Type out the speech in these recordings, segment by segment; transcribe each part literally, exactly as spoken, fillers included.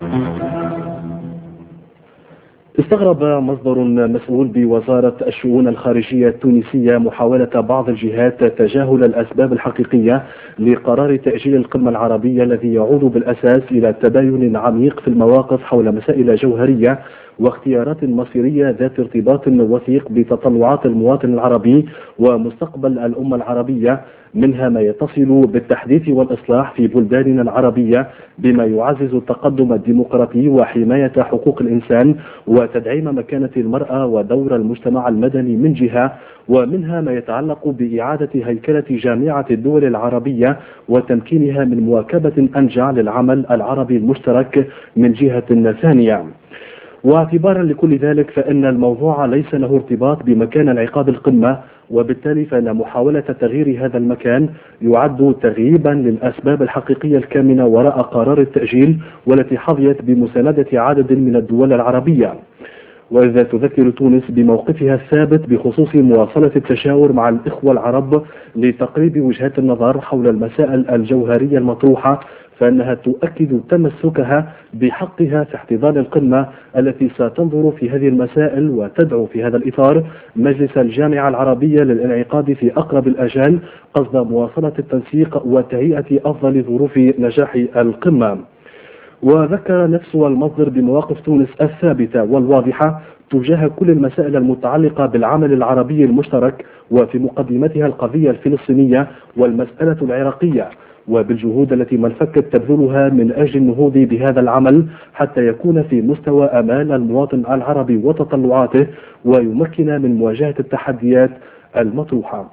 استغرب مصدر مسؤول بوزارة الشؤون الخارجية التونسية محاولة بعض الجهات تجاهل الأسباب الحقيقية لقرار تأجيل القمة العربية الذي يعود بالأساس إلى تباين عميق في المواقف حول مسائل جوهرية واختيارات مصيرية ذات ارتباط وثيق بتطلعات المواطن العربي ومستقبل الأمة العربية، منها ما يتصل بالتحديث والإصلاح في بلداننا العربية بما يعزز التقدم الديمقراطي وحماية حقوق الإنسان وتدعيم مكانة المرأة ودور المجتمع المدني من جهة، ومنها ما يتعلق بإعادة هيكلة جامعة الدول العربية وتمكينها من مواكبة أنجع للعمل العربي المشترك من جهة ثانية. واعتبارا لكل ذلك فإن الموضوع ليس له ارتباط بمكان انعقاد القمة، وبالتالي فإن محاولة تغيير هذا المكان يعد تغييبا للأسباب الحقيقية الكامنة وراء قرار التأجيل والتي حظيت بمساندة عدد من الدول العربية. وإذا تذكر تونس بموقفها الثابت بخصوص مواصلة التشاور مع الإخوة العرب لتقريب وجهات النظر حول المسائل الجوهرية المطروحة، فإنها تؤكد تمسكها بحقها في احتضان القمة التي ستنظر في هذه المسائل، وتدعو في هذا الإطار مجلس الجامعة العربية للانعقاد في أقرب الأجال قصد مواصلة التنسيق وتهيئة أفضل ظروف نجاح القمة. وذكر نفس المصدر بمواقف تونس الثابتة والواضحة تجاه كل المسائل المتعلقة بالعمل العربي المشترك، وفي مقدمتها القضية الفلسطينية والمسألة العراقية، وبالجهود التي ما انفكت تبذلها من أجل النهوض بهذا العمل حتى يكون في مستوى أمال المواطن العربي وتطلعاته ويمكن من مواجهة التحديات المطروحة.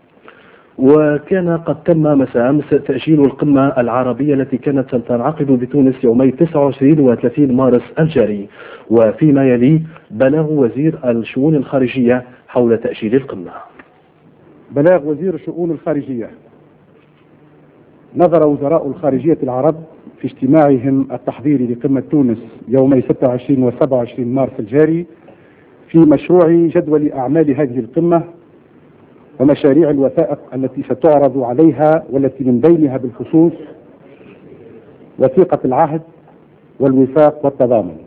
وكان قد تم مساء أمس تأجيل القمة العربية التي كانت ستنعقد بتونس يومي تسعة وعشرين و ثلاثين مارس الجاري، وفيما يلي بلاغ وزير الشؤون الخارجية حول تأجيل القمة. بلاغ وزير الشؤون الخارجية: نظر وزراء الخارجية العرب في اجتماعهم التحضيري لقمة تونس يومي ستة وعشرين و سبعة وعشرين مارس الجاري في مشروع جدول أعمال هذه القمة ومشاريع الوثائق التي ستعرض عليها، والتي من بينها بالخصوص وثيقة العهد والوفاق والتضامن.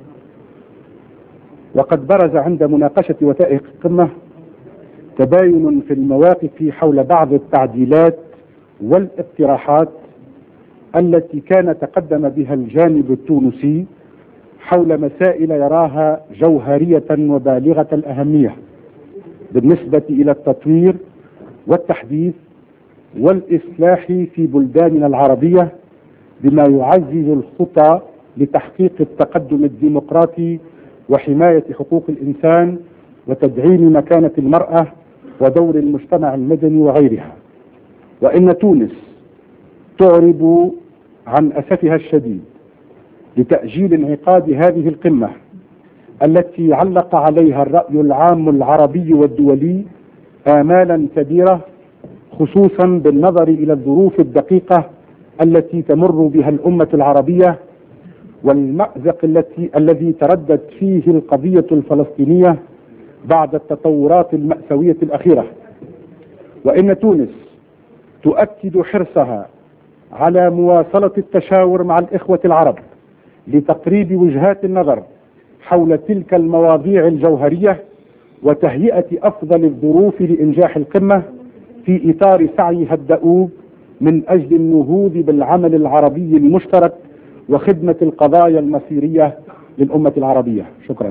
وقد برز عند مناقشة وثائق القمة تباين في المواقف حول بعض التعديلات والاقتراحات التي كان تقدم بها الجانب التونسي حول مسائل يراها جوهرية وبالغة الأهمية بالنسبة إلى التطوير والتحديث والإصلاح في بلداننا العربية، بما يعزز الخطى لتحقيق التقدم الديمقراطي وحماية حقوق الإنسان وتدعيم مكانة المرأة ودور المجتمع المدني وغيرها. وإن تونس تعرب عن أسفها الشديد لتأجيل انعقاد هذه القمة التي علق عليها الرأي العام العربي والدولي آمالا كبيرة، خصوصا بالنظر إلى الظروف الدقيقة التي تمر بها الأمة العربية والمأزق التي الذي تردت فيه القضية الفلسطينية بعد التطورات المأساوية الأخيرة. وإن تونس تؤكد حرصها على مواصلة التشاور مع الإخوة العرب لتقريب وجهات النظر حول تلك المواضيع الجوهرية وتهيئة أفضل الظروف لإنجاح القمة في إطار سعيها الدؤوب من أجل النهوض بالعمل العربي المشترك وخدمة القضايا المصيرية للأمة العربية. شكرا.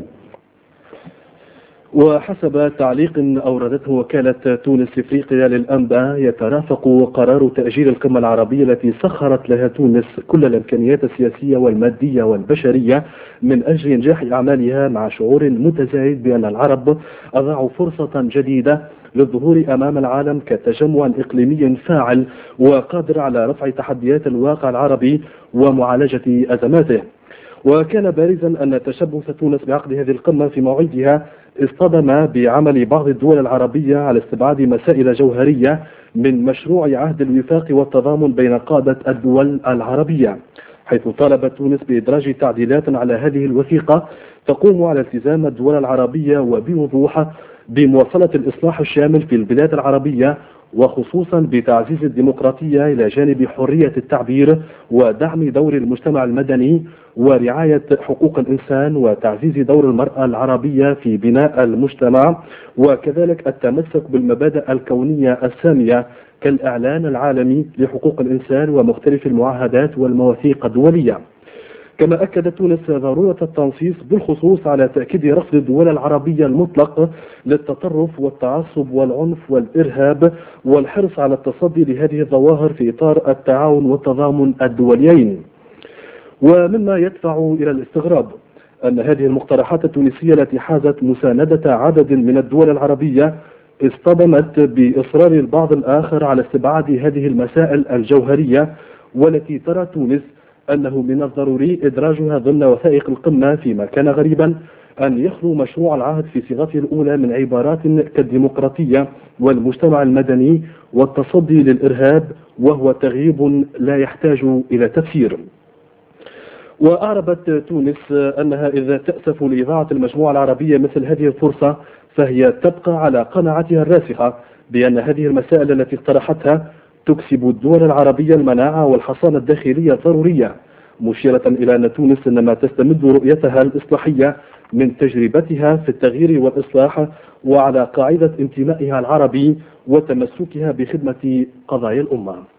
وحسب تعليق أوردته وكالة تونس إفريقيا للأنباء، يترافق قرار تأجيل القمة العربية التي سخرت لها تونس كل الإمكانيات السياسية والمادية والبشرية من أجل إنجاح أعمالها مع شعور متزايد بأن العرب أضاعوا فرصة جديدة للظهور أمام العالم كتجمع إقليمي فاعل وقادر على رفع تحديات الواقع العربي ومعالجة أزماته. وكان بارزا أن تشبث تونس بعقد هذه القمة في موعدها اصطدم بعمل بعض الدول العربية على استبعاد مسائل جوهرية من مشروع عهد الوفاق والتضامن بين قادة الدول العربية، حيث طالبت تونس بإدراج تعديلات على هذه الوثيقة تقوم على التزام الدول العربية وبوضوح بمواصلة الإصلاح الشامل في البلاد العربية وخصوصا بتعزيز الديمقراطية إلى جانب حرية التعبير ودعم دور المجتمع المدني ورعاية حقوق الإنسان وتعزيز دور المرأة العربية في بناء المجتمع، وكذلك التمسك بالمبادئ الكونية السامية كالإعلان العالمي لحقوق الإنسان ومختلف المعاهدات والمواثيق الدولية. كما أكدت تونس ضرورة التنصيص بالخصوص على تأكيد رفض الدول العربية المطلق للتطرف والتعصب والعنف والإرهاب، والحرص على التصدي لهذه الظواهر في إطار التعاون والتضامن الدوليين. ومما يدفع إلى الاستغراب أن هذه المقترحات التونسية التي حازت مساندة عدد من الدول العربية اصطدمت بإصرار البعض الآخر على استبعاد هذه المسائل الجوهرية، والتي ترى تونس أنه من الضروري إدراجها ضمن وثائق القمة، فيما كان غريبا أن يخلو مشروع العهد في صيغته الأولى من عبارات كالديمقراطية والمجتمع المدني والتصدي للإرهاب، وهو تغييب لا يحتاج إلى تفسير. وأعربت تونس أنها إذا تأسف لإذاعة المجموعة العربية مثل هذه الفرصة فهي تبقى على قناعتها الراسخة بأن هذه المسائل التي اقترحتها تكسب الدول العربية المناعة والحصانة الداخلية الضرورية، مشيرة إلى أن تونس إنما تستمد رؤيتها الإصلاحية من تجربتها في التغيير والإصلاح، وعلى قاعدة انتمائها العربي وتمسكها بخدمة قضايا الأمة.